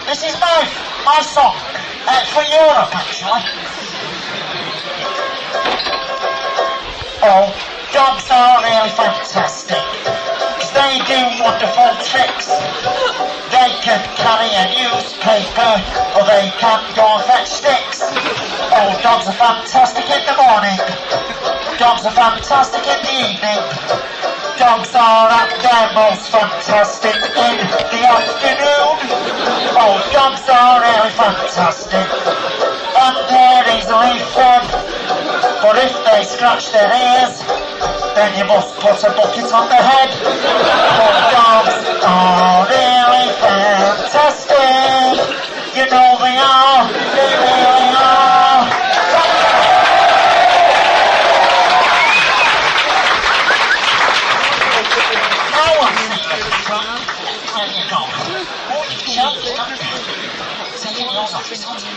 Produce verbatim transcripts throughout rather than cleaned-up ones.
This is my, my song. Uh, for Europe, actually. Oh, dogs are really fantastic. They do wonderful tricks. They can carry a newspaper, or they can go and fetch sticks. Oh, dogs are fantastic in the morning. Dogs are fantastic in the evening. Dogs are at their most fantastic in the afternoon. Oh, dogs are really fantastic. And they're easily fed. But if they scratch their ears, then you must put a bucket on their head. Oh, dogs are really fantastic. You know they are. They really are. No one's seen it before. There you go. Oh, you shut up. Taking yours off.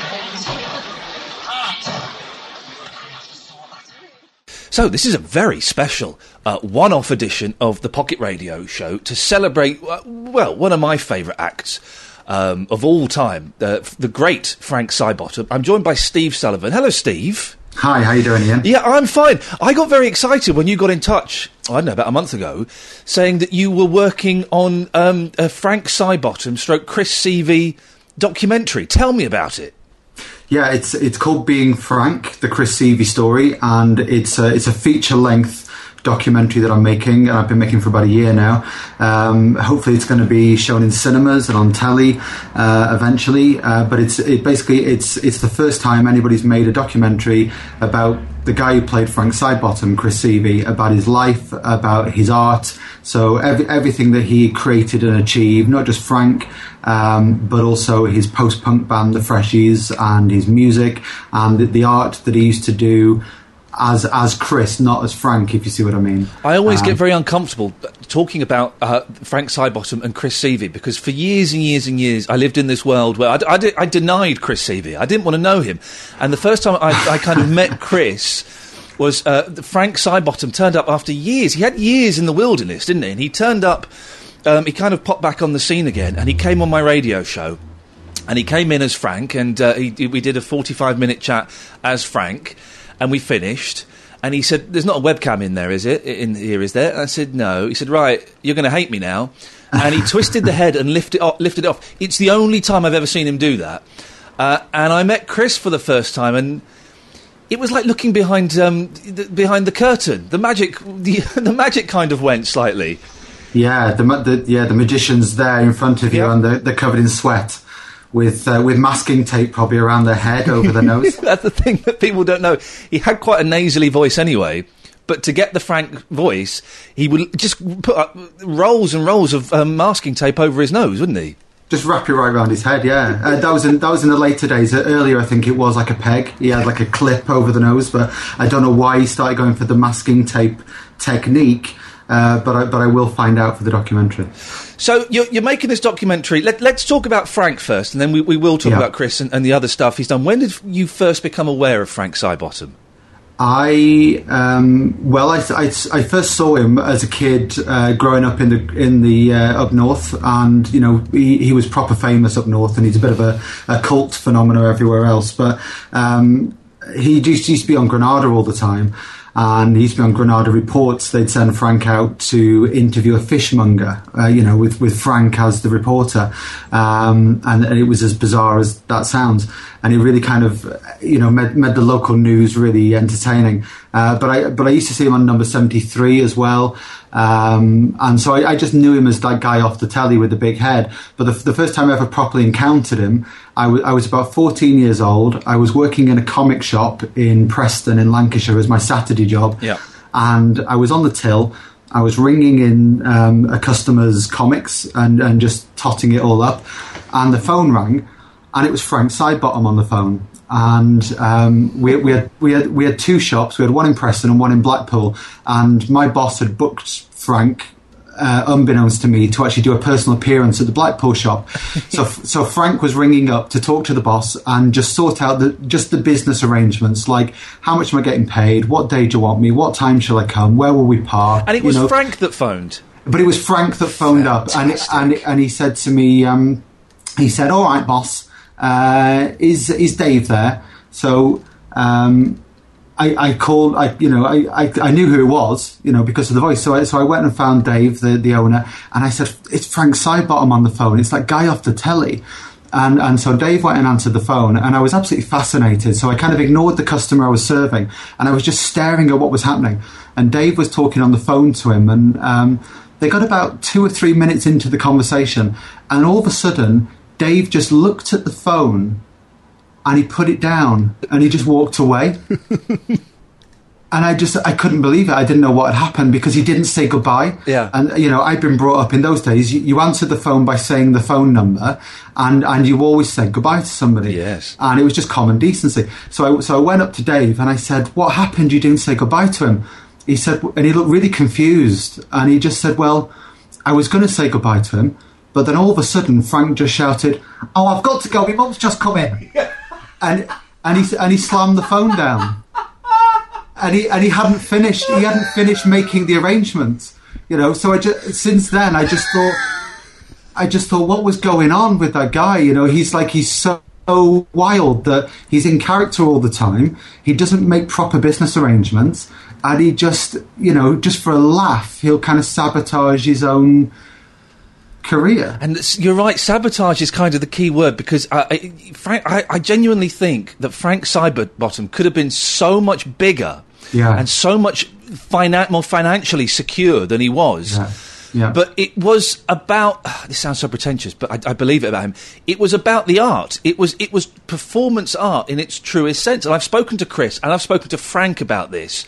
Right. So this is a very special uh, one-off edition of the Pocket Radio Show to celebrate, uh, well, one of my favourite acts um, of all time, uh, the great Frank Sidebottom. I'm joined by Steve Sullivan. Hello, Steve. Hi, how you doing, Ian? Yeah, I'm fine. I got very excited when you got in touch, I don't know, about a month ago, saying that you were working on um, a Frank Sidebottom stroke Chris Seavey documentary. Tell me about it. Yeah, it's it's called Being Frank, the Chris Seavey story, and it's a, it's a feature-length documentary that I'm making, and I've been making for about a year now. Um, hopefully it's going to be shown in cinemas and on telly uh, eventually, uh, but it's it basically it's it's the first time anybody's made a documentary about the guy who played Frank Sidebottom, Chris Seavey, about his life, about his art, so every, everything that he created and achieved, not just Frank, um, but also his post-punk band, The Freshies, and his music, and the, the art that he used to do as as Chris, not as Frank, if you see what I mean. I always um, get very uncomfortable talking about uh, Frank Sidebottom and Chris Seavey, because for years and years and years I lived in this world where I, I, I, I denied Chris Seavey. I didn't want to know him. And the first time I, I kind of met Chris was uh, Frank Sidebottom turned up after years. He had years in the wilderness, didn't he? And he turned up, um, he kind of popped back on the scene again, and he came on my radio show. And he came in as Frank, and uh, he, we did a forty-five minute chat as Frank. And we finished, and he said, "There's not a webcam in there, is it? In here, is there?" I said, "No." He said, "Right, you're going to hate me now." And he twisted the head and lifted it off, lifted it off. It's the only time I've ever seen him do that. Uh, and I met Chris for the first time, and it was like looking behind um, the, behind the curtain. The magic, the, the magic kind of went slightly. Yeah, the, the yeah the magician's there in front of you, yeah. And they're, they're covered in sweat. With uh, with masking tape probably around their head, over their nose. That's the thing that people don't know. He had quite a nasally voice anyway, but to get the Frank voice, he would just put up rolls and rolls of um, masking tape over his nose, wouldn't he? Just wrap it right around his head, yeah. Uh, that was in that was in the later days. Uh, earlier, I think it was like a peg. He had like a clip over the nose, but I don't know why he started going for the masking tape technique. Uh, but I, but I will find out for the documentary. So you're, you're making this documentary. Let, let's talk about Frank first, and then we, we will talk yeah. about Chris and, and the other stuff he's done. When did you first become aware of Frank Sidebottom? I um, well, I, I, I first saw him as a kid uh, growing up in the in the uh, up north, and you know he, he was proper famous up north, and he's a bit of a, a cult phenomenon everywhere else. But um, he used, used to be on Granada all the time. And he used to be on Granada Reports. They'd send Frank out to interview a fishmonger, uh, you know, with, with Frank as the reporter. Um, and, and it was as bizarre as that sounds. And it really kind of, you know, made, made the local news really entertaining. Uh, but I but I used to see him on Number seventy-three as well. Um, and so I, I just knew him as that guy off the telly with the big head. But the, the first time I ever properly encountered him, I, w- I was about fourteen years old. I was working in a comic shop in Preston in Lancashire as my Saturday job. Yeah. And I was on the till. I was ringing in um, a customer's comics and, and just totting it all up. And the phone rang, and it was Frank Sidebottom on the phone. And um, we, we had we had we had two shops. We had one in Preston and one in Blackpool. And my boss had booked Frank, uh, unbeknownst to me, to actually do a personal appearance at the Blackpool shop. So so Frank was ringing up to talk to the boss and just sort out the just the business arrangements, like how much am I getting paid, what day do you want me, what time shall I come, where will we park? And it was you know. Frank that phoned. But it was Frank that phoned Fantastic. up, and and and he said to me. Um, he said, "All right, boss, uh, is is Dave there?" So um, I, I called. I you know I, I I knew who it was, you know, because of the voice. So I, so I went and found Dave, the the owner, and I said, "It's Frank Sidebottom on the phone. It's that guy off the telly." And and so Dave went and answered the phone, and I was absolutely fascinated. So I kind of ignored the customer I was serving, and I was just staring at what was happening. And Dave was talking on the phone to him, and um, they got about two or three minutes into the conversation, and all of a sudden, Dave just looked at the phone, and he put it down, and he just walked away. And I just, I couldn't believe it. I didn't know what had happened because he didn't say goodbye. Yeah. And, you know, I'd been brought up in those days. You, you answered the phone by saying the phone number and, and you always said goodbye to somebody. Yes. And it was just common decency. So I, so I went up to Dave and I said, "What happened? You didn't say goodbye to him." He said, and he looked really confused. And he just said, "Well, I was going to say goodbye to him. But then all of a sudden, Frank just shouted, 'Oh, I've got to go. My mum's just come in.'" and, and he, and he slammed the phone down. And he and he hadn't finished. He hadn't finished making the arrangements, you know. So I just, since then, I just thought, I just thought, what was going on with that guy? You know, he's like he's so wild that he's in character all the time. He doesn't make proper business arrangements, and he just, you know, just for a laugh, he'll kind of sabotage his own career. And you're right, sabotage is kind of the key word, because I, I, Frank, I, I genuinely think that Frank Sidebottom could have been so much bigger yeah. and so much finan- more financially secure than he was. Yeah. Yeah. But it was about, this sounds so pretentious, but I, I believe it about him, it was about the art. It was it was performance art in its truest sense. And I've spoken to Chris and I've spoken to Frank about this.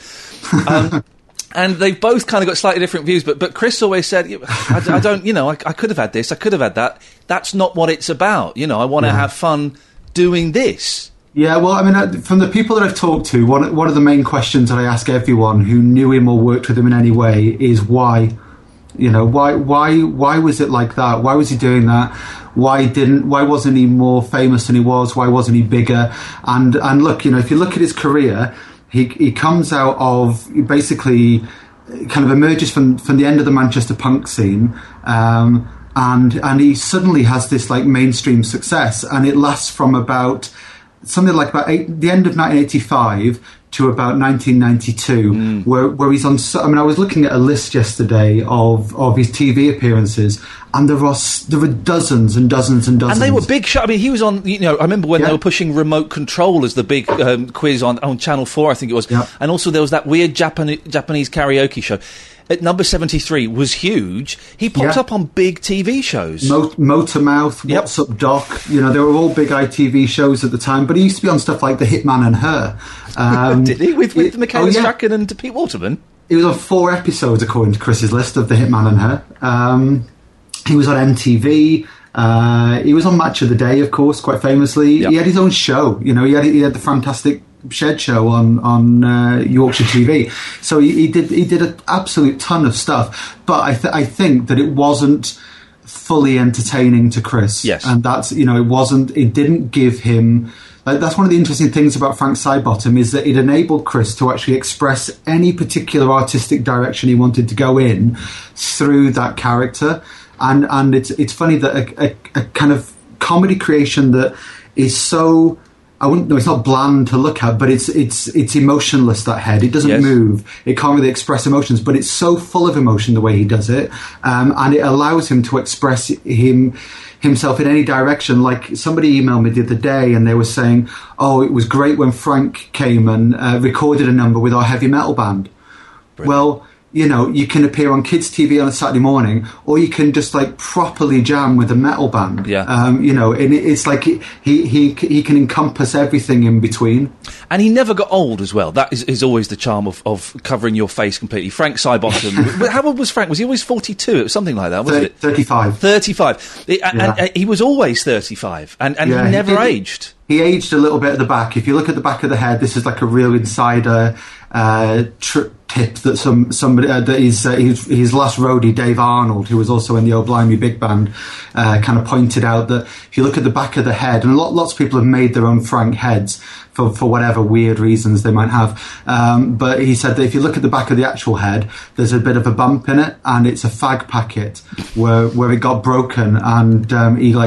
Um, And they've both kind of got slightly different views, but but Chris always said, I, I don't, you know, I, I could have had this, I could have had that. That's not what it's about. You know, I want to yeah. have fun doing this. Yeah, well, I mean, from the people that I've talked to, one, one of the main questions that I ask everyone who knew him or worked with him in any way is why. You know, why why why was it like that? Why was he doing that? Why didn't why wasn't he more famous than he was? Why wasn't he bigger? And and look, you know, if you look at his career, he he comes out of he basically kind of emerges from from the end of the Manchester punk scene, um, and and he suddenly has this like mainstream success, and it lasts from about something like about eight, the end of nineteen eighty-five to about nineteen ninety-two, mm. where where he's on. I mean, I was looking at a list yesterday of, of his T V appearances, and there are there were dozens and dozens and dozens. And they were big shows. I mean, he was on. You know, I remember when yeah. they were pushing Remote Control as the big um, quiz on on Channel Four, I think it was. Yeah. And also there was that weird Japanese Japanese karaoke show. At number seventy-three was huge. He popped yeah. up on big T V shows. Mo- Motormouth, yep. What's Up Doc, you know, they were all big I T V shows at the time, but he used to be on stuff like The Hitman and Her. Um, Did he? With, with it, Michaela oh, yeah. Strachan and Pete Waterman? He was on four episodes, according to Chris's list, of The Hitman and Her. Um, he was on M T V. Uh, he was on Match of the Day, of course, quite famously. Yep. He had his own show. You know, he had he had the fantastic Shed show on on uh, Yorkshire T V. So he, he did he did an absolute ton of stuff. But I th- I think that it wasn't fully entertaining to Chris. Yes, and that's you know it wasn't. It didn't give him. Like, that's one of the interesting things about Frank Sidebottom is that it enabled Chris to actually express any particular artistic direction he wanted to go in through that character. And and it's it's funny that a, a, a kind of comedy creation that is so. I wouldn't know. It's not bland to look at, but it's it's it's emotionless. That head, it doesn't yes. move. It can't really express emotions, but it's so full of emotion the way he does it, um, and it allows him to express him himself in any direction. Like somebody emailed me the other day, and they were saying, "Oh, it was great when Frank came and uh, recorded a number with our heavy metal band." Brilliant. Well. You know, you can appear on kids' T V on a Saturday morning, or you can just like properly jam with a metal band. Yeah. Um, you know, and it's like he, he he he can encompass everything in between. And he never got old as well. That is, is always the charm of, of covering your face completely. Frank Sidebottom. How old was Frank? Was he always forty-two? It was something like that, wasn't it? thirty-five. thirty-five. It, and, yeah. and he was always thirty-five, and, and yeah, he never he, aged. He aged a little bit at the back. If you look at the back of the head, this is like a real insider uh, tr- tip that some somebody uh, that is uh, his, his last roadie, Dave Arnold, who was also in the Oh Blimey Big Band, uh, kind of pointed out that if you look at the back of the head, and a lot, lots of people have made their own Frank heads for, for whatever weird reasons they might have, um, but he said that if you look at the back of the actual head, there's a bit of a bump in it, and it's a fag packet where where it got broken, and um, he like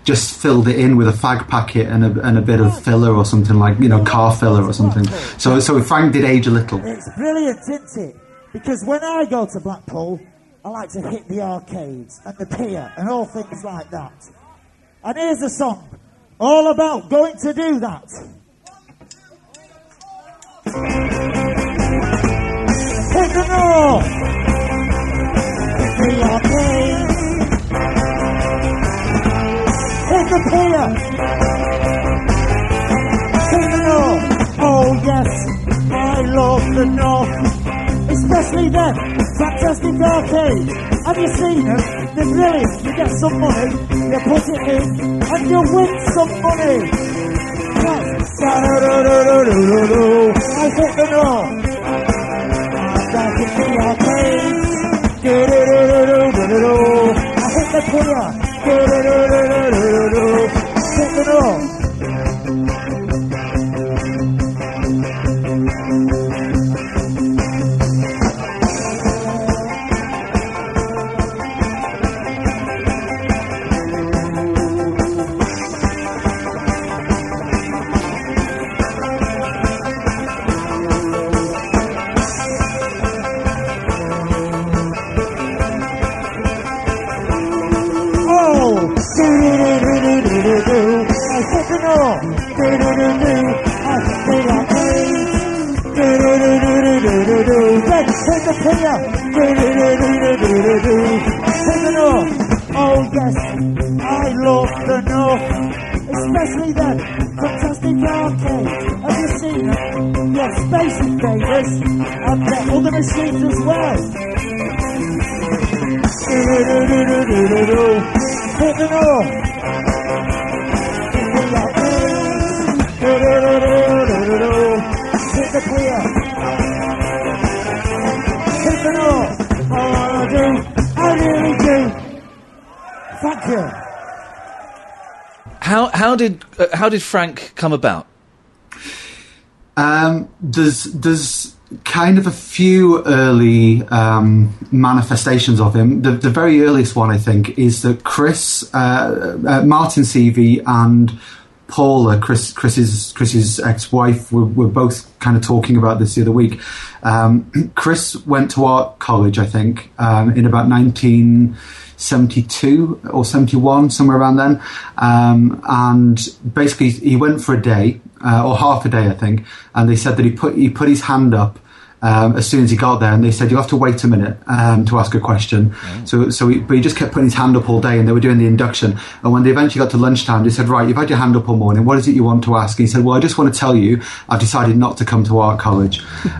just filled it in with a fag packet and a, and a bit of filler or something, like, you know, car filler or something. So so Frank did age a little. It's brilliant, isn't it? Because when I go to Blackpool, I like to hit the arcades and the pier and all things like that. And here's a song all about going to do that. Hit the north, hit the arcades, hit the pier, hit the north. Oh yes, I love the north, especially them fantastic arcades. Have you seen them? They're brilliant. You get some money, you put it in, and you win some money. Yes. I hit the north. I'm back in the arcades. I hit the pier. Hit the north. Take the pier. Take the north. Oh yes, I love the north, especially that fantastic arcade. Have you seen it? Yes, Space Invaders, and the other machines as well. Take the north. Take the pier. Take the north. Oh, I do. I really do. Thank you. How how did uh, how did Frank come about? Um, there's there's kind of a few early um, manifestations of him. The, the very earliest one, I think, is that Chris, uh, uh, Martin Seavey, and Paula, Chris, Chris's Chris's ex-wife, were, were both kind of talking about this the other week. Um, Chris went to art college, I think, um, in about nineteen seventy-two or seventy-one, somewhere around then. Um, and basically, he went for a day, uh, or half a day, I think. And they said that he put he put his hand up Um, as soon as he got there, and they said, you'll have to wait a minute um, to ask a question. Mm. So so he, but he just kept putting his hand up all day, and they were doing the induction. And when they eventually got to lunchtime, they said, right, you've had your hand up all morning, what is it you want to ask? And he said, well, I just want to tell you, I've decided not to come to art college.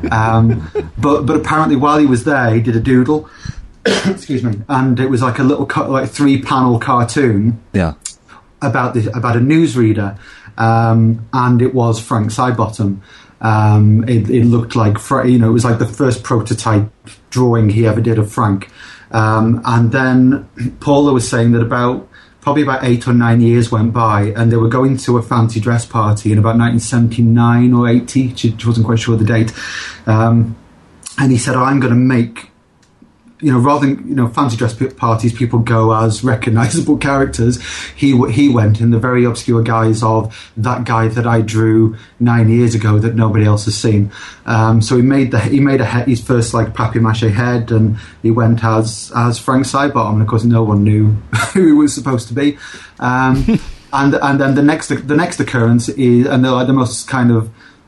um, but but apparently while he was there, he did a doodle, excuse me, and it was like a little, like three-panel cartoon yeah. about, the, about a newsreader, um, and it was Frank Sidebottom. Um, it, it looked like, you know, it was like the first prototype drawing he ever did of Frank. Um, and then Paula was saying that about, probably about eight or nine years went by, and they were going to a fancy dress party in about nineteen seventy-nine or eighty. She wasn't quite sure the date. Um, and he said, oh, I'm going to make, you know, rather than, you know, fancy dress parties, people go as recognisable characters. He he went in the very obscure guise of that guy that I drew nine years ago that nobody else has seen. Um, so he made the he made a he- his first like papier-mâché head, and he went as as Frank Sidebottom, and of course no one knew who he was supposed to be. Um, and and then the next the next occurrence is, and the, like, the most kind of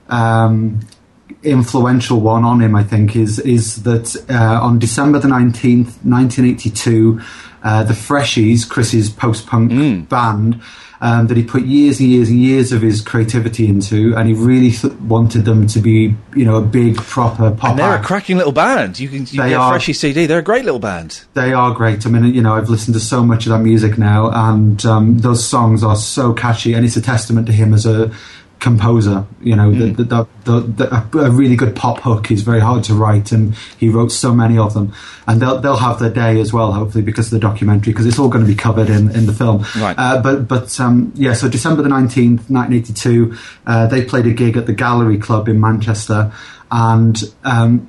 um, influential one on him, I think, is is that uh, on December the nineteenth, nineteen eighty-two, uh, the Freshies, Chris's post-punk mm. band, um, that he put years and years and years of his creativity into, and he really th- wanted them to be, you know, a big, proper pop And they're act. a cracking little band. You can you They get are. Freshie C D. They're a great little band. They are great. I mean, you know, I've listened to so much of that music now, and um, those songs are so catchy, and it's a testament to him as a composer. You know, mm. the, the, the, the, a really good pop hook is very hard to write, and he wrote so many of them. And they'll they'll have their day as well, hopefully, because of the documentary, because it's all going to be covered in, in the film. Right. Uh, but but um, yeah, so December the nineteenth, nineteen eighty-two, uh, they played a gig at the Gallery Club in Manchester, and um,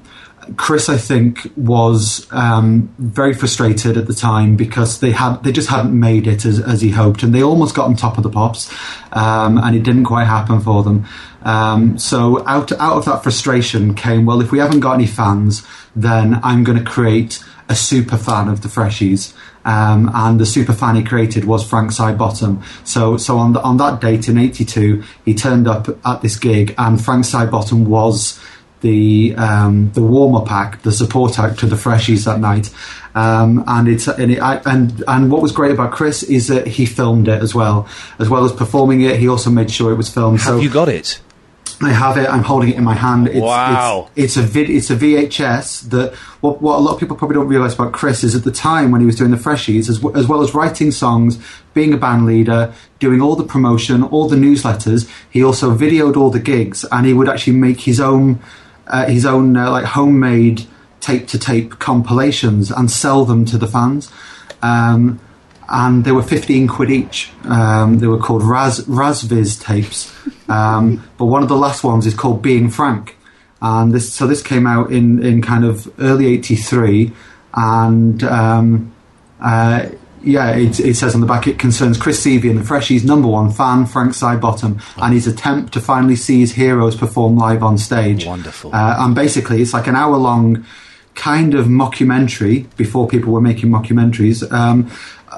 Chris, I think, was um, very frustrated at the time because they had they just hadn't made it as, as he hoped, and they almost got on top of the Pops, um, and it didn't quite happen for them. Um, so out out of that frustration came, well, if we haven't got any fans, then I'm going to create a super fan of the Freshies. Um, and the super fan he created was Frank Sidebottom. So, so on the, on that date in eighty-two, he turned up at this gig, and Frank Sidebottom was the um, the warm up act, the support act to the Freshies that night. Um, and it's and, it, I, and and what was great about Chris is that he filmed it as well, as well as performing it. He also made sure it was filmed. Have so you got it? I have it. I'm holding it in my hand. It's, wow! It's, it's a vid, It's a V H S. That what, what a lot of people probably don't realise about Chris is at the time when he was doing the Freshies, as, w- as well as writing songs, being a band leader, doing all the promotion, all the newsletters. He also videoed all the gigs, and he would actually make his own uh, his own uh, like homemade tape to tape compilations and sell them to the fans. Um, and they were fifteen quid each. Um, they were called Raz Razviz tapes. Um, but one of the last ones is called Being Frank, and this so this came out in, in kind of early eighty-three, and um, uh, yeah, it, it says on the back it concerns Chris Seavey and the Freshies' number one fan, Frank Sidebottom, and his attempt to finally see his heroes perform live on stage. Wonderful. Uh, and basically, it's like an hour long kind of mockumentary before people were making mockumentaries. Um,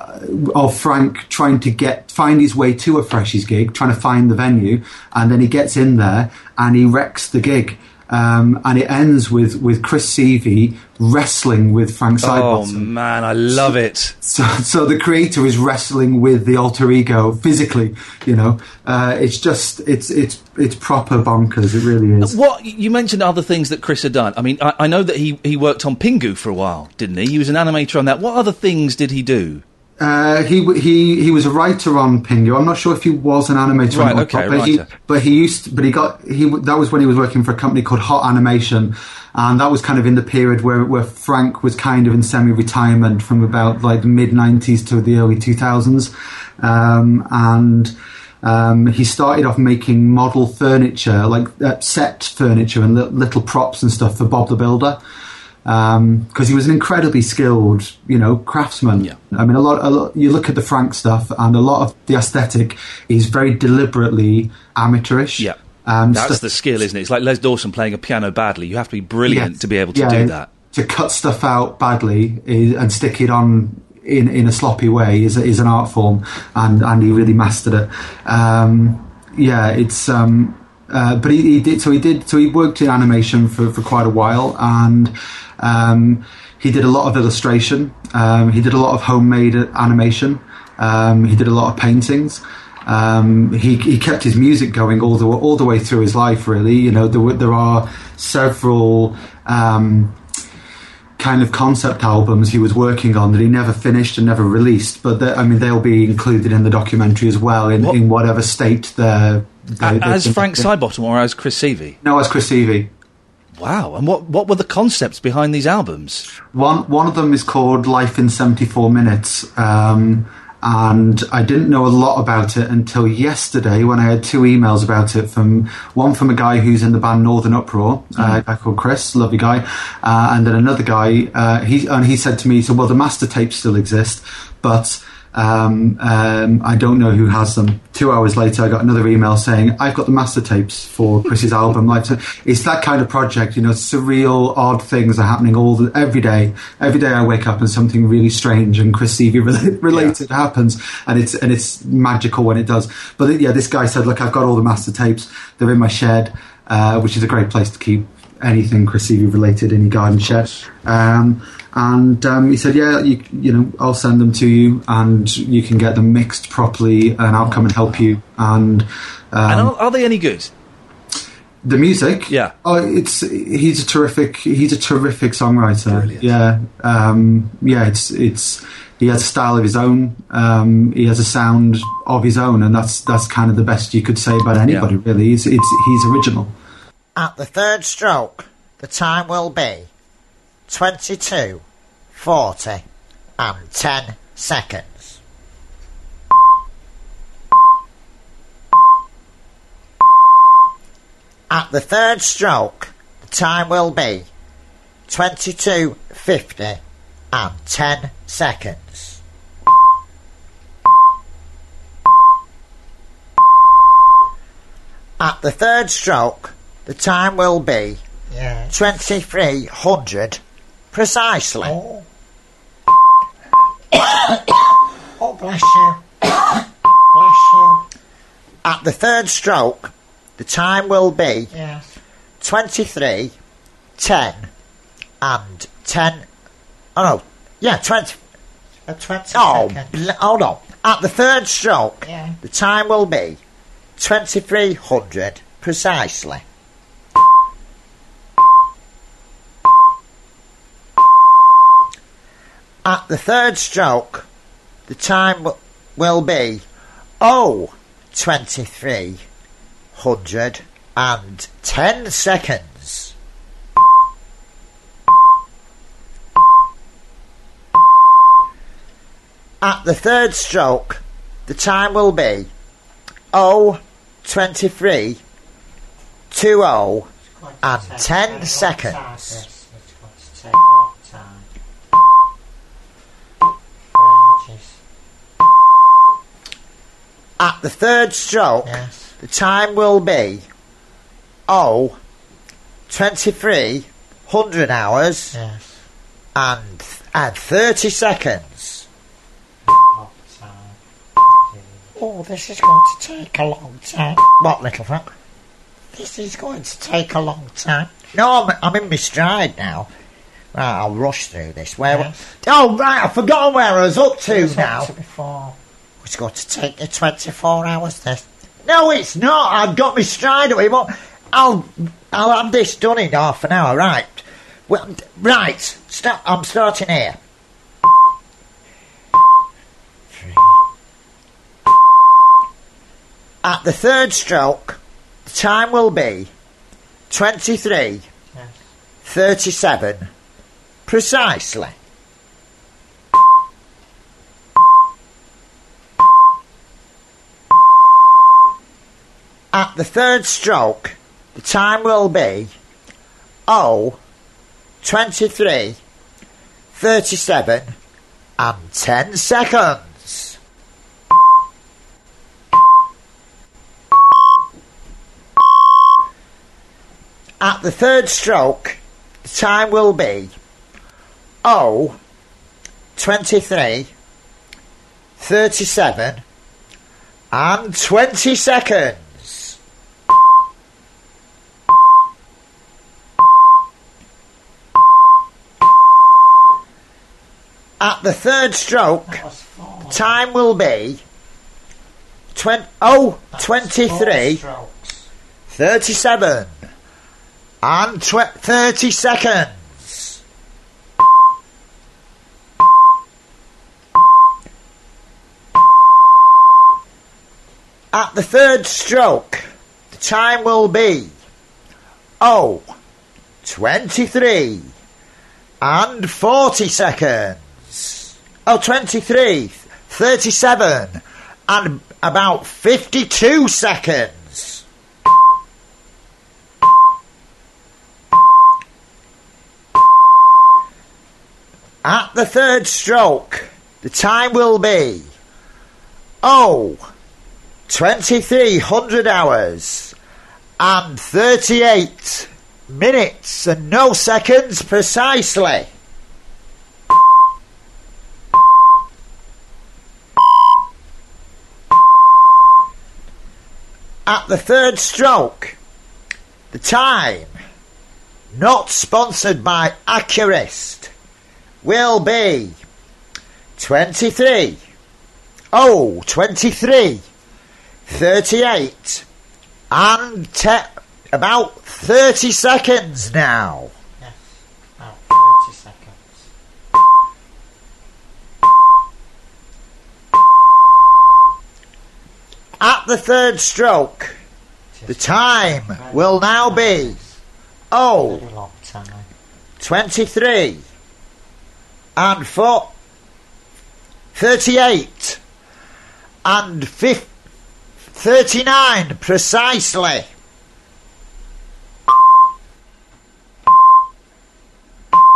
of Frank trying to get find his way to a Freshies gig, trying to find the venue, and then he gets in there and he wrecks the gig. Um, and it ends with, with Chris Seavey wrestling with Frank Sidebottom. Oh man, I love it. So, so the creator is wrestling with the alter ego physically. You know, uh, it's just it's it's it's proper bonkers. It really is. What you mentioned other things that Chris had done. I mean, I, I know that he he worked on Pingu for a while, didn't he? He was an animator on that. What other things did he do? Uh, he he he was a writer on Pingu. I'm not sure if he was an animator, right? on Okay, but he, writer. but he used, to, but he got he. That was when he was working for a company called Hot Animation, and that was kind of in the period where where Frank was kind of in semi-retirement from about like the mid nineties to the early two thousands, um, and. Um, he started off making model furniture, like uh, set furniture and li- little props and stuff for Bob the Builder. Because um, he was an incredibly skilled, you know, craftsman. Yeah. I mean, a lot, a lot. You look at the Frank stuff, and a lot of the aesthetic is very deliberately amateurish. Yeah, um, that's stuff, the skill, isn't it? It's like Les Dawson playing a piano badly. You have to be brilliant yes, to be able to yeah, do that. To cut stuff out badly is, and stick it on in, in a sloppy way is is an art form, and, and he really mastered it. Um, yeah, it's. Um, Uh, but he, he did so he did so he worked in animation for, for quite a while, and um, he did a lot of illustration. Um, he did a lot of homemade animation. Um, he did a lot of paintings. Um, he he kept his music going all the all the way through his life. Really, you know, there were, there are several um, kind of concept albums he was working on that he never finished and never released. But I mean, they'll be included in the documentary as well, in, what? in whatever state they're. They, as they, Frank Sidebottom or as Chris Seavey? No, as Chris Seavey. Wow! And what what were the concepts behind these albums? One one of them is called Life in seventy-four minutes, um, and I didn't know a lot about it until yesterday when I had two emails about it. From one from a guy who's in the band Northern Uproar, mm-hmm. uh, a guy called Chris, lovely guy, uh, and then another guy. Uh, he and he said to me, "So well, the master tapes still exist, but." Um, um, I don't know who has them. Two hours later, I got another email saying, I've got the master tapes for Chris's album. Like, it's that kind of project, you know, surreal, odd things are happening all the, every day. Every day I wake up and something really strange and Chris Seavey re- related yeah. happens, and it's and it's magical when it does. But yeah, this guy said, look, I've got all the master tapes. They're in my shed, uh, which is a great place to keep anything Chris Seavey related in your garden shed. Um, And um, he said, yeah, you, you know, I'll send them to you and you can get them mixed properly and I'll come and help you. And, um, and are, are they any good? The music? Yeah. Oh, it's, he's a terrific, he's a terrific songwriter. Brilliant. Yeah. Um, yeah, it's, it's, he has a style of his own. Um, he has a sound of his own. And that's, that's kind of the best you could say about anybody, yeah. really. It's, it's, he's original. At the third stroke, the time will be twenty-two, forty, and ten seconds. At the third stroke, the time will be twenty-two fifty and ten seconds. At the third stroke, the time will be Yes. twenty-three hundred precisely. Oh. Oh, bless you. Bless you. At the third stroke, the time will be Yes. twenty-three, ten, and ten. Oh no, yeah, twenty. For twenty Oh, seconds. bl- hold on. At the third stroke, Yeah. the time will be twenty-three hundred precisely. At the third stroke, the time w- will be oh, twenty-three hundred and ten seconds. At the third stroke, the time will be oh, twenty-three, two oh, and ten seconds. Yes, it's going to take a long time. For ages. At the third stroke, Yes. the time will be oh, twenty-three hundred hours Yes. and, and thirty seconds. Long time. Oh, this is going to take a long time. What, little Frank? This is going to take a long time. No, I'm, I'm in my stride now. Right, I'll rush through this. Where? Yes. Oh, right, I've forgotten where I was up to It was now. up to before. It's going to take you twenty-four hours, this. No, it's not. I've got my stride away, but I'll, I'll have this done in half an hour, right? Well, right, stop. I'm starting here. At the third stroke, the time will be twenty-three, Yes. thirty-seven, precisely. At the third stroke, the time will be oh, twenty-three, thirty-seven, and ten seconds. At the third stroke, the time will be oh, twenty-three, thirty-seven, and twenty seconds. At the third stroke, That was four. the time will be twen- oh, That was twenty-three, four strokes. thirty-seven, and tw- thirty seconds. At the third stroke, the time will be oh, twenty-three, and forty seconds. Oh, twenty-three, thirty-seven, and about fifty-two seconds. At the third stroke, the time will be oh, twenty-three hundred hours and thirty-eight minutes and no seconds precisely. At the third stroke, the time, not sponsored by Accurist, will be twenty-three, oh, twenty-three, thirty-eight, and te- about thirty seconds now. Yes. About thirty seconds. At the third stroke, the time will now be oh, Very long time. twenty-three, and four, thirty-eight, and fif- thirty-nine precisely.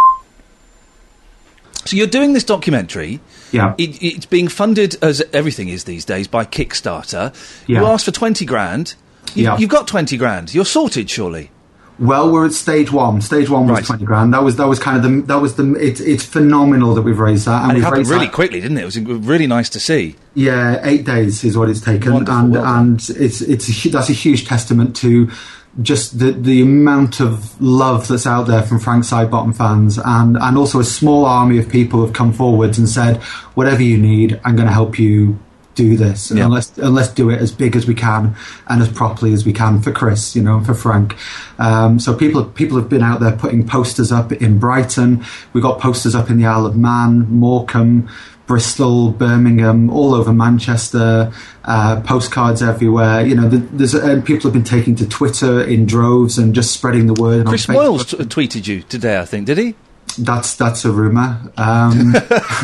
So you're doing this documentary. Yeah. It, it's being funded, as everything is these days, by Kickstarter. Yeah. You asked for twenty grand. You, Yeah. You've got twenty grand. You're sorted, surely. Well, we're at stage one. Stage one was Right. twenty grand. That was that was kind of the that was the. It's it's phenomenal that we've raised that, And it we've happened raised really that- quickly, didn't it? It was really nice to see. Yeah, eight days is what it's taken, Wonderful, and well done. and it's it's a, hu- that's a huge testament to just the the amount of love that's out there from Frank Sidebottom fans, and and also a small army of people have come forwards and said, whatever you need, I'm going to help you do this, Yeah. and let's and let's do it as big as we can and as properly as we can for Chris, you know, and for Frank. Um, so people people have been out there putting posters up in Brighton. We got posters up in the Isle of Man, Morecambe, Bristol, Birmingham, all over Manchester, uh, postcards everywhere. You know, the, there's and people have been taking to Twitter in droves and just spreading the word. Chris on Moyles Facebook. t- tweeted you today, I think, did he? That's that's a rumor. Um,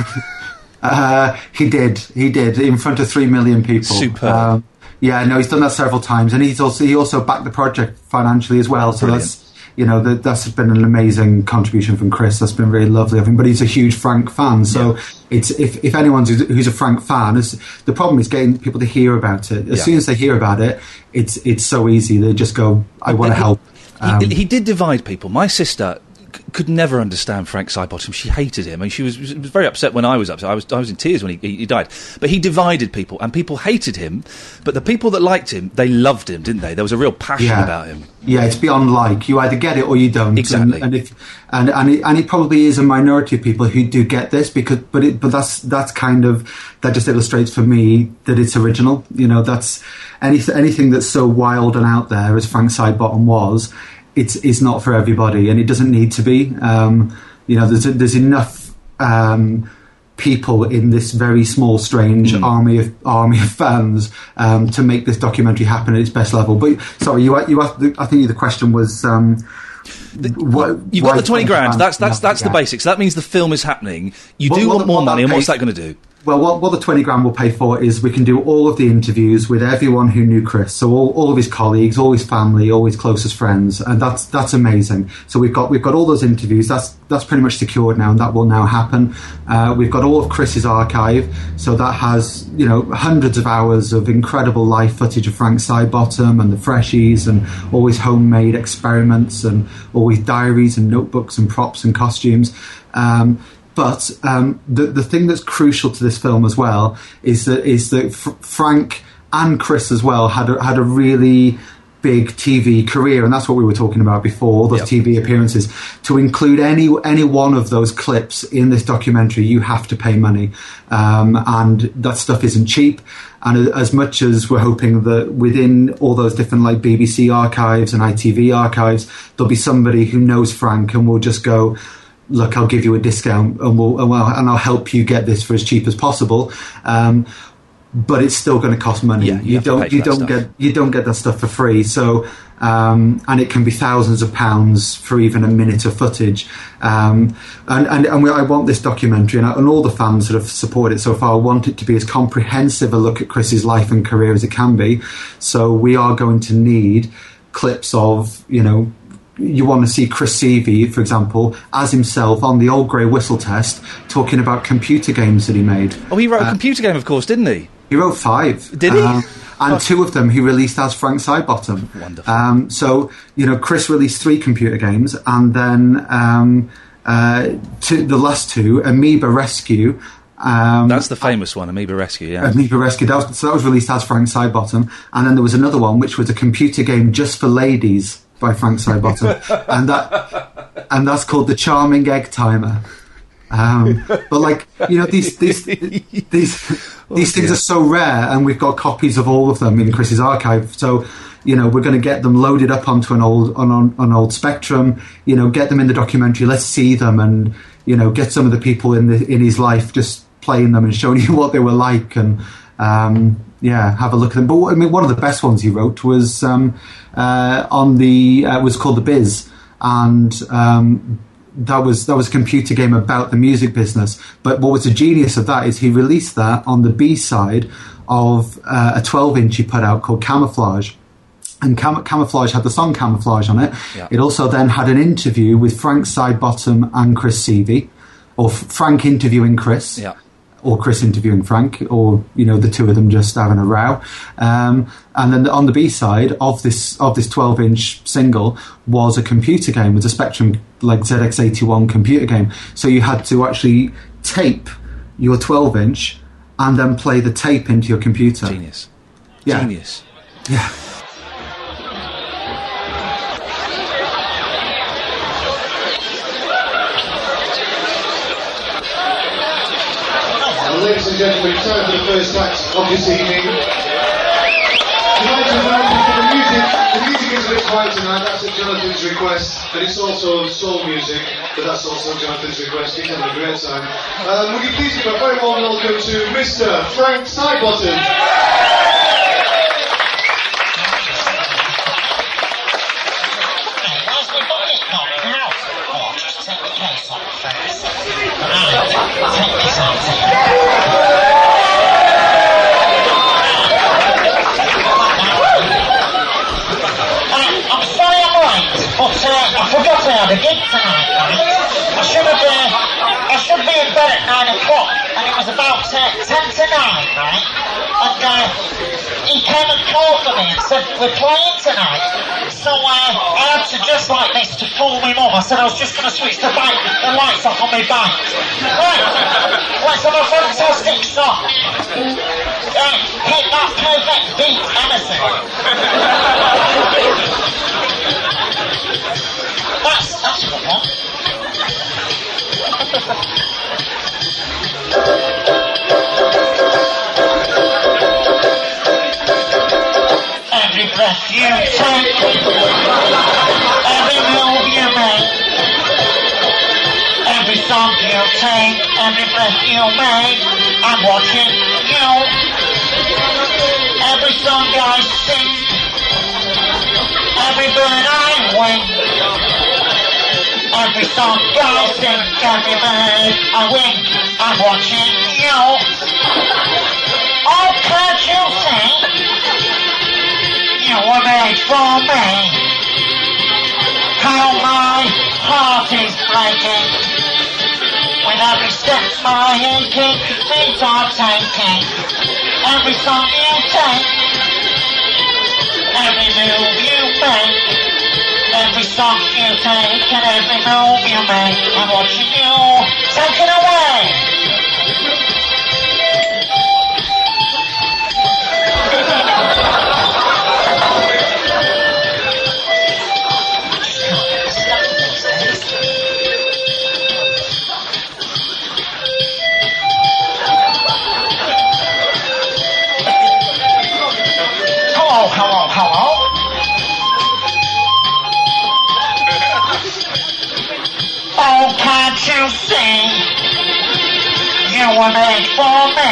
uh, he did, he did in front of three million people. Superb. Um, yeah, no, he's done that several times, and he's also he also backed the project financially as well. So Brilliant. that's you know that, that's been an amazing contribution from Chris. That's been really lovely of him. But he's a huge Frank fan, so Yeah. it's if if anyone's who's, who's a Frank fan, is the problem is getting people to hear about it. As Yeah. soon as they hear about it, it's it's so easy. They just go, I want to He- help. Um, he, he did divide people. My sister c- could never understand Frank Sidebottom. She hated him, and she was, was very upset when I was upset. I was I was in tears when he, he, he died. But he divided people, and people hated him. But the people that liked him, they loved him, didn't they? There was a real passion Yeah. about him. Yeah, it's beyond like. You either get it or you don't. Exactly. And, and if and and it, and it probably is a minority of people who do get this because, but it, but that's that's kind of that just illustrates for me that it's original. You know, that's anything anything that's so wild and out there as Frank Sidebottom was. It's it's not for everybody, and it doesn't need to be. Um, you know, there's there's enough. Um, people in this very small, strange Mm. army of army of fans um, to make this documentary happen at its best level. But sorry, you you asked. The, I think the question was. Um, what, You've why got the twenty grand. fans- That's that's that's the yeah. basics. That means the film is happening. You What- do what want the- more what money, that and what's pays- that going to do? Well, what, what the twenty grand will pay for is we can do all of the interviews with everyone who knew Chris, so all, all of his colleagues, all his family, all his closest friends, and that's that's amazing. So we've got we've got all those interviews. That's that's pretty much secured now, and that will now happen. Uh, we've got all of Chris's archive, so that has you know hundreds of hours of incredible live footage of Frank Sidebottom and the Freshies, and all his homemade experiments, and all his diaries and notebooks and props and costumes. Um, But um, the the thing that's crucial to this film as well is that is that F- Frank and Chris as well had a, had a really big T V career, and that's what we were talking about before. All those Yep. T V appearances. To include any any one of those clips in this documentary, you have to pay money, um, and that stuff isn't cheap. And as much as we're hoping that within all those different like B B C archives and I T V archives, there'll be somebody who knows Frank and will just go, look, I'll give you a discount and we'll, and, we'll, and I'll help you get this for as cheap as possible. Um, but it's still going to cost money. Yeah, you you have to don't, pay for you that don't stuff. get, you don't get that stuff for free. So, um, and it can be thousands of pounds for even a minute of footage. Um, and, and, and we, I want this documentary, and, and all the fans that have supported it so far want it to be as comprehensive a look at Chris's life and career as it can be. So we are going to need clips of, you know, you want to see Chris Seavey, for example, as himself on the old grey whistle test, talking about computer games that he made. Oh, he wrote a Uh, computer game, of course, didn't he? He wrote five. Did he? Um, and two of them he released as Frank Sidebottom. Wonderful. Um, so, you know, Chris released three computer games, and then um, uh, two, the last two, Amoeba Rescue. Um, That's the famous one, Amoeba Rescue. Yeah. Amoeba Rescue. That was, so that was released as Frank Sidebottom. And then there was another one, which was a computer game just for ladies by Frank Sidebottom. and that and that's called The Charming Egg Timer. Um, but like, you know, these these these these things are so rare, and we've got copies of all of them in Chris's archive. So, you know, we're going to get them loaded up onto an old on, on an old Spectrum. You know, get them in the documentary. Let's see them, and you know, get some of the people in the in his life just playing them and showing you what they were like, and um, yeah, have a look at them. But I mean, one of the best ones he wrote was um, uh, on the uh, was called The Biz, and um, that was that was a computer game about the music business. But what was the genius of that is he released that on the B side of uh, a twelve inch he put out called Camouflage. And Cam- Camouflage had the song Camouflage on it. Yeah. It also then had an interview with Frank Sidebottom and Chris Seavey. or F- Frank interviewing Chris. Yeah. Or Chris interviewing Frank, or you know the two of them just having a row, um, and then on the B side of this of this twelve inch single was a computer game, was a Spectrum like Z X eighty-one computer game. So you had to actually tape your twelve inch and then play the tape into your computer. Genius, yeah. genius, yeah. Ladies and gentlemen, it's time for the first act of this evening. I'd like to invite you for the music. The music is a bit quiet tonight, that's at Jonathan's request, and it's also soul music, but that's also Jonathan's request. He's having a great time. Um, would you please give a very warm welcome to Mister Frank Sidebottom. But uh, I forgot I had a gig tonight, right? I should have, uh, I should be in bed at nine o'clock, and it was about uh, ten to nine, right? And uh, he came and called for me and said, we're playing tonight. So uh, I had to dress like this to fool me mum. I said I was just going to switch the bike, the lights off on my bike. Right, let's have a fantastic song. Uh, hit that perfect beat, Emerson. That's, that's a good one. Every breath you take, every move you make, every song you take, every breath you make, I'm watching you. Every song I sing, every bird I wing, every song I sing, every bird I wing, I'm watching you. Oh, can't you see? You were made for me. How my heart is breaking. With every step my aching feet are taking. Every song you take, every move you make, every song you take and every move you make, I'm watching you. Take it away. Hello, hello, hello. Oh, can't you see? You were made for me.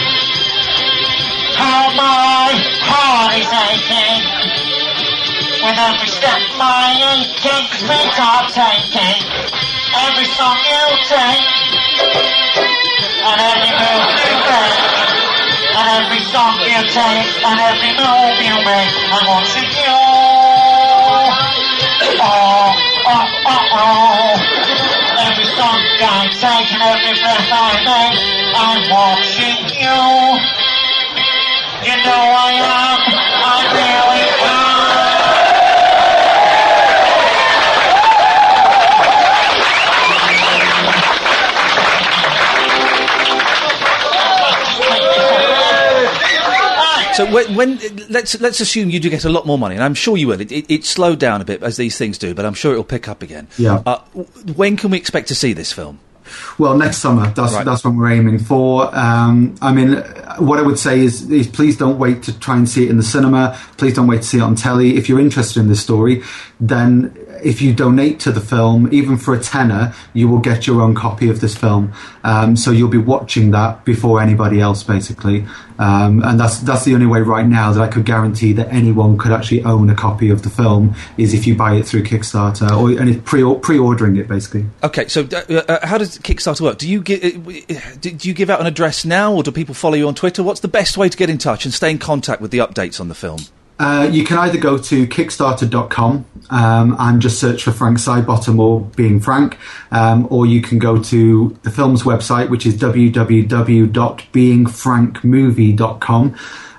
How my heart is aching. With every step my aching feet are taking. Every song you take. And every move you make. And every song you take. And every move you make. I'm watching you. Oh, oh, oh, oh. Every song I take and every breath I make, I'm watching you. You know I am, I really am. So when, when let's let's assume you do get a lot more money, and I'm sure you will. It, it, it slowed down a bit as these things do, but I'm sure it'll pick up again. Yeah. Uh, when can we expect to see this film? Well, next summer. That's Right. that's what we're aiming for. Um, I mean, what I would say is, is please don't wait to try and see it in the cinema. Please don't wait to see it on telly. If you're interested in this story, then if you donate to the film, even for a tenner, you will get your own copy of this film. Um, so you'll be watching that before anybody else, basically. Um, and that's that's the only way right now that I could guarantee that anyone could actually own a copy of the film is if you buy it through Kickstarter or and it's pre pre-ordering it, basically. Okay, so uh, uh, how does Kickstarter work? Do you give uh, do you give out an address now, or do people follow you on Twitter? What's the best way to get in touch and stay in contact with the updates on the film? Uh, you can either go to kickstarter dot com um, and just search for Frank Sidebottom or Being Frank, um, or you can go to the film's website, which is w w w dot being frank movie dot com.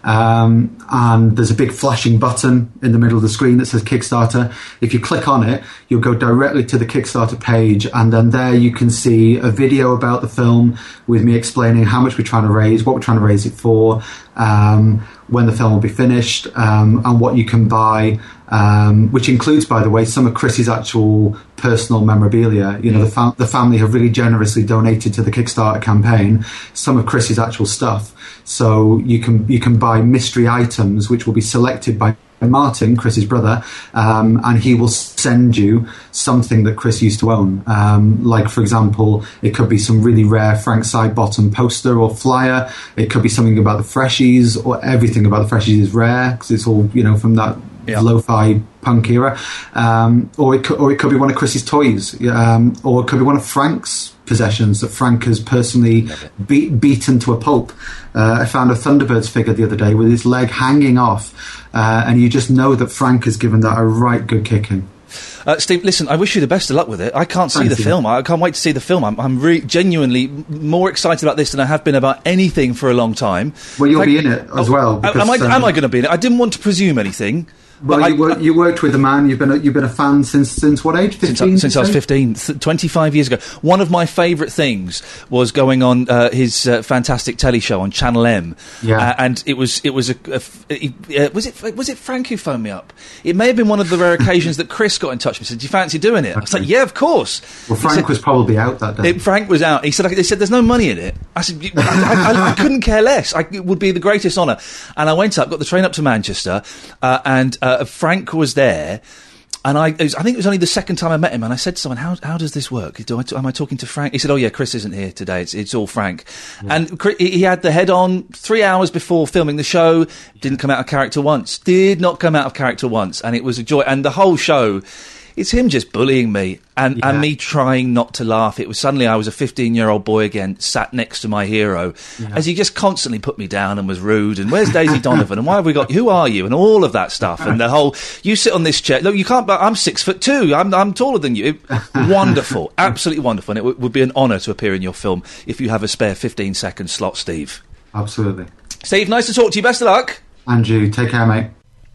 Um, and there's a big flashing button in the middle of the screen that says Kickstarter. If you click on it, you'll go directly to the Kickstarter page, and then there you can see a video about the film with me explaining how much we're trying to raise, what we're trying to raise it for, um, when the film will be finished, um, and what you can buy, um, which includes, by the way, some of Chris's actual personal memorabilia. You know, the, fam- the family have really generously donated to the Kickstarter campaign some of Chris's actual stuff. So you can you can buy mystery items, which will be selected by Martin, Chris's brother, um, and he will send you something that Chris used to own. Um, like, for example, it could be some really rare Frank Sidebottom poster or flyer. It could be something about the Freshies, or everything about the Freshies is rare because it's all, you know, from that yeah. lo-fi punk era. Um, or it could, or it could be one of Chris's toys, um, or it could be one of Frank's possessions that Frank has personally be- beaten to a pulp. Uh, I found a Thunderbirds figure the other day with his leg hanging off, uh, and you just know that Frank has given that a right good kicking. Uh, Steve, listen, I wish you the best of luck with it. I can't see Thank the you. film. I can't wait to see the film. I'm, I'm re- genuinely more excited about this than I have been about anything for a long time. Well, you'll Thank- be in it as well. Because, am I, um, am I going to be in it? I didn't want to presume anything. Well, I, you, wor- you worked with a man. You've been a, you've been a fan since since what age? Since, Fifteen. I, since I was fifteen, th- twenty-five years ago. One of my favourite things was going on uh, his uh, fantastic telly show on Channel M. Yeah. Uh, and it was it was a, a f- uh, was it was it Frank who phoned me up? It may have been one of the rare occasions that Chris got in touch with me and said, "Do you fancy doing it?" Okay. I was like, "Yeah, of course." Well, Frank said, was probably out that day. It, Frank was out. He said, "They said there's no money in it." I said, I, I, I couldn't care less. I, it would be the greatest honour." And I went up, got the train up to Manchester, uh, and uh, Frank was there. And I, it was, I think it was only the second time I met him, and I said to someone, "How how does this work? Do I, am I talking to Frank?" He said, "Oh yeah, Chris isn't here today. It's it's all Frank." Yeah. And Chris, he had the head on three hours before filming the show. Didn't come out of character once. Did not come out of character once, and it was a joy. And the whole show, it's him just bullying me and, yeah. and me trying not to laugh. It was suddenly I was a fifteen-year-old boy again, sat next to my hero, yeah. as he just constantly put me down and was rude. And where's Daisy Donovan? And why have we got? Who are you? And all of that stuff. And the whole, you sit on this chair. Look, you can't. I'm six foot two. I'm I'm taller than you. Wonderful, absolutely wonderful. And it w- would be an honour to appear in your film if you have a spare fifteen-second slot, Steve. Absolutely, Steve. Nice to talk to you. Best of luck. And you take care, mate.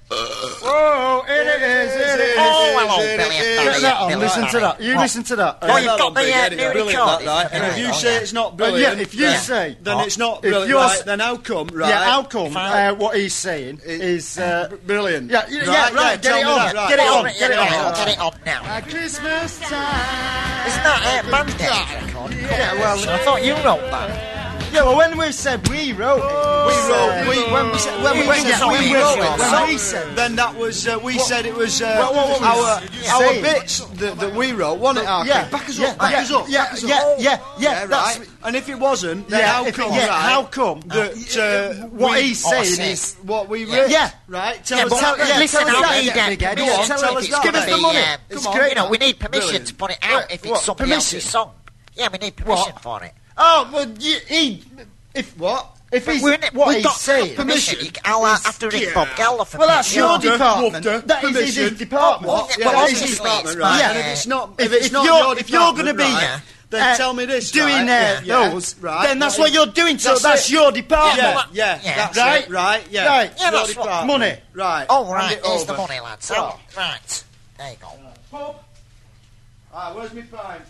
Whoa, it is, it is. Oh, hello, Billy. Get that on, listen to that. You listen to that. Oh, you've got the uh, new record. And if you say it's not Uh, brilliant, yeah, if you Yeah. say... then it's not If brilliant, you're right? s- Then how come, right? Yeah, how come I- uh, what he's saying is... Uh, B- brilliant. yeah, yeah, Right, yeah, right, yeah, get tell it me on, that, right. get it on, Get get it on. Get it on now. At Christmas time... Isn't that uh, Bandit record? Yeah, well... I thought you wrote that. Yeah, well, when we said we wrote it... We wrote, we, when we said, when we When- said yeah, we when we wrote wrote it, when then- we said- then that was, uh, we What- said it was uh, what- what was our, you our saying? bits that, that we wrote, wasn't it, Archie? Yeah, Back us yeah, up, back yeah, us up, yeah, back us up. yeah, yeah, yeah, Yeah, that's- right. And if it wasn't, then Yeah, how if it- come, yeah, right, how come that, uh, what we- he's Oh, I saying see. is... what we Yeah. wrote, Yeah. right? Tell Yeah, us but that. tell- yeah, listen, tell us I that, need yeah, uh, big head. permission Go on, to tell if us it's that. gonna Give us the be, money. uh, It's you great. know, we need permission Brilliant. to put it out if it's What, somebody else's permission? song. Yeah, we need permission What? for it. Oh, well, you, he... If... What? If he's... We're, what we've he's got saying... permission. You, I'll uh, have to ring Bob Geldof for Well, that's your Wooder, department. Wooder, That is his permission. department. Oh, Yeah, well, that is obviously his it's department, by, right? Yeah. And if it's not, If, if it's if not you're, your if you're going to department, be right, then uh, tell me this, doing right? uh, Yeah, yeah, those, right, then that's right. what you're doing. So That's that's it. your department. Yeah, Yeah, well, yeah, yeah. that's Right? it, right, yeah. Right. Yeah, Your that's what- department. Money. Right. Oh, hand right, it here's the over. money, lads. Oh. Oh, right. There you go. Bob. Right, where's my fine?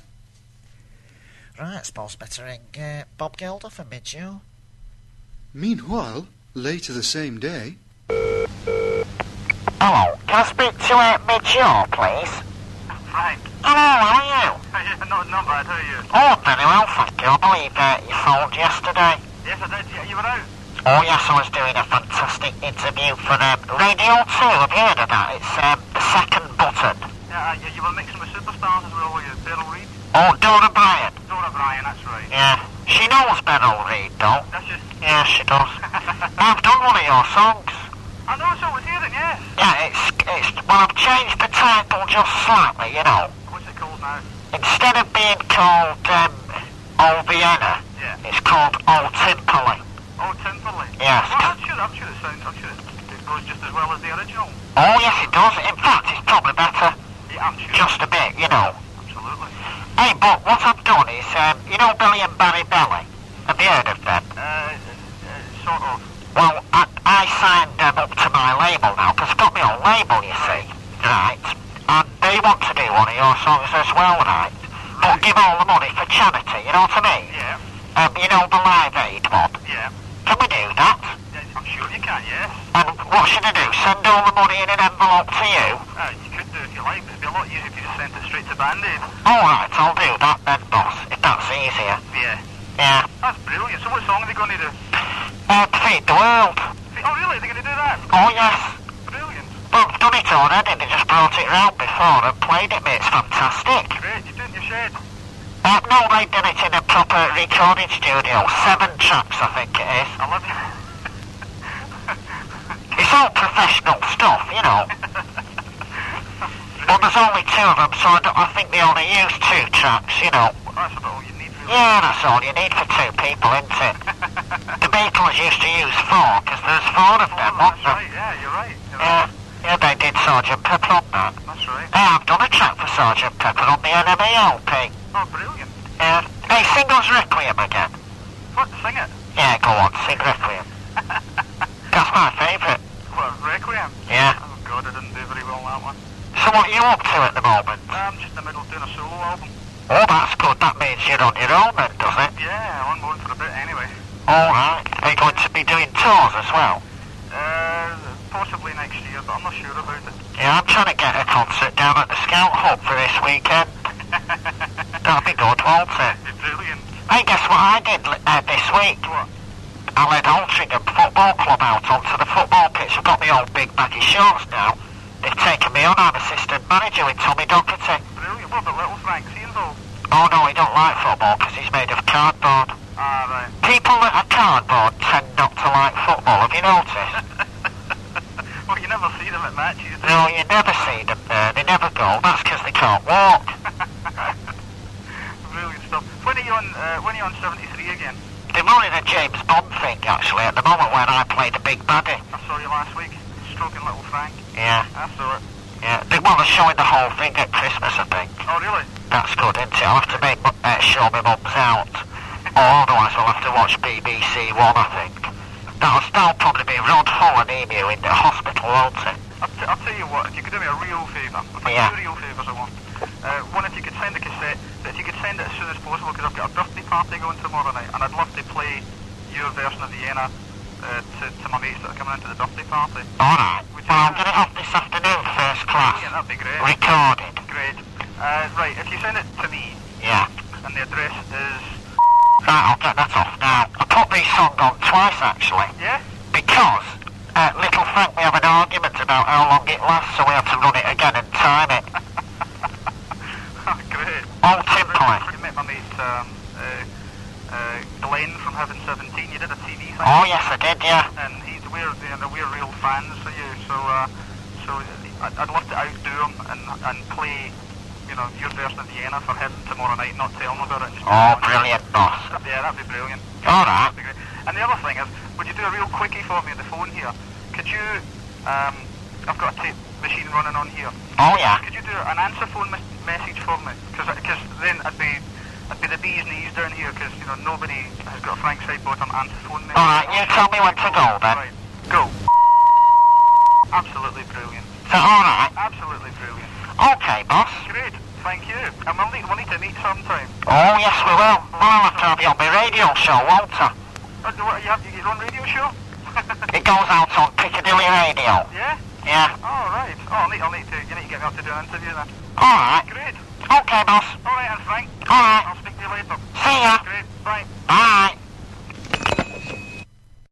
Right, I suppose better ring uh, Bob Geldof and mid-show. Meanwhile, later the same day... Hello, can I speak to uh, mid-show, please? Frank. Hello, how are you? Yeah, not, not bad, how are you? Oh, very well, thank you. I believe uh, you phoned yesterday. Yes, I did. You, you were out? Oh, yes, I was doing a fantastic interview for um, Radio two. Have you heard of that? It's um, The Second Button. Yeah, uh, you, you were mixing with superstars as well, were you? Beryl Reid? Oh, Dora Bryan. Dora Bryan, that's right. Yeah. She knows Beryl Reid, though. That's just... Yeah, she does. I've done one of your songs. I know, so was hearing, yes. Yeah, it's, it's... Well, I've changed the title just slightly, you know. What's it called now? Instead of being called um, Old Vienna, Yeah. it's called Old Timperley. Oh, Timberley. Yes. Well, I'm sure, I'm sure it sounds... I'm sure it, it goes just as well as the original. Oh, yes, it does. In fact, it's probably better. Yeah, I'm sure. Just a bit, you know. Absolutely. Hey, but what I've done is, um, you know Billy and Barry Belly? Have you heard of them? Uh, uh, sort of. Well, I, I signed them up to my label now, because I've got my own label, you see. Right. And they want to do one of your songs as well, right? But give all the money for charity, you know what I mean? Yeah. Um, you know the Live Aid one? Yeah. Can we do that? Yeah, I'm sure you can, yes. And what should I do? Send all the money in an envelope to you? Uh, you could do if you like, but it'd be a lot easier if you just sent it straight to Band-Aid. Alright, I'll do that then, boss, if that's easier. Yeah. Yeah. That's brilliant. So what song are they going to do? Uh, Feed the World. Oh, really? They're going to do that? Oh, yes. Brilliant. Well, I've done it already. They just brought it round before and played it, mate. It's fantastic. Great. You do it in your shed? Uh, no, they did it in a proper recording studio. Seven tracks, I think it is. I love you. It's all professional stuff, you know. But there's only two of them, so I, don't, I think they only use two tracks, you know. Well, that's about all you need, really. Yeah, that's all you need for two people, isn't it? The Beatles used to use four, because there's four of them, Oh, wasn't that's there? right. Yeah, you're right. You're Yeah, right. yeah, they did Sergeant Pepper on that. That's right. Yeah, I've done a track for Sergeant Pepper on the N M E L P. Oh, brilliant. Yeah. Hey, sing us Requiem again. What? Sing it? Yeah, go on, sing Requiem. That's my favourite. What, Requiem? Yeah. Oh, God, I didn't do very well on that one. So what are you up to at the moment? I'm just in the middle of doing a solo album. Oh, that's good. That means you're on your own then, does it? Yeah, I'm on one for a bit anyway. Alright. Are you going to be doing tours as well? Uh, possibly next year, but I'm not sure about it. Yeah, I'm trying to get a concert down at the Scout Hub for this weekend. That'll be good, won't it? It's brilliant. Hey, guess what I did uh, this week? What? I led Altrincham Football Club out onto the football pitch. I've got my old big baggy shorts now. They've taken me on. I'm assistant manager with Tommy Docherty. Brilliant. What about Little Frank? Is he involved? Oh no, he don't like football because he's made of cardboard. Ah, right. People that are cardboard tend not to like football, have you noticed? Well, you never see them at matches. do you? No, you never see them there. They never go. That's because they can't walk. Brilliant stuff. When are you on, uh, when are you on seventy-three again? They're running a James Bond thing, actually, at the moment when I play the big baddie. I saw you last week, stroking Little Frank. Yeah, I saw it. yeah. They want to show the whole thing at Christmas, I think. Oh, really? That's good, isn't it? I'll have to make uh, sure my mum's out. Or otherwise we'll have to watch B B C One, I think. That'll, that'll probably be Rod Hull and Emu in the hospital, won't it? I'll, t- I'll tell you what, if you could do me a real favour, I've got Yeah. two real favours I want. Uh, one, if you could send a cassette, but if you could send it as soon as possible, because I've got a birthday party going tomorrow night, and I'd love to play your version of Vienna uh, to, to my mates that are coming into the birthday party. Alright. Would you Well, I'll do get it that? off this afternoon, first class. Yeah, that'd be great. Recorded. Great. Uh, right, if you send it to me, Yeah. and the address is... Right, I'll get that off now. I put these songs on twice, actually. Yeah? Because, uh, Little Frank, we have an argument about how long it lasts, so we have to run it again and time it. Great. Old Timpley. You met my mate, um, uh, uh, Glenn from Heaven seventeen. You did a T V thing. Oh, yes, I did, yeah. And he's, we're, you know, we're real fans for you, so, uh, so I'd, I'd love to outdo him and, and play, you know, your version of Vienna for him tomorrow night, not tell him about it. And just Oh, brilliant, boss. Yeah, that'd be brilliant. Alright. That'd be great. And the other thing is, would you do a real quickie for me on the phone here? Could you, um, I've got a tape machine running on here. Oh, yeah. Could you do an answer phone mes- message for me? Because then I'd be, I'd be the bee's knees down here, because, you know, nobody has got Frank Sidebottom answer phone message. Alright, you tell me when to go, then. Right, go. Absolutely brilliant. Is that alright? Absolutely brilliant. Okay, boss. Great, thank you. And we'll need, we'll need to meet sometime. Oh, yes, we will. Well, I'll have to have you on my radio show, won't I? Uh, do what, you have your own radio show? It goes out on Piccadilly Radio. Yeah? Yeah. Oh, right. Oh, I'll need, I'll need to, you need to get me up to do an interview then. Alright. Great. Okay, boss. Alright, and Frank. Alright. I'll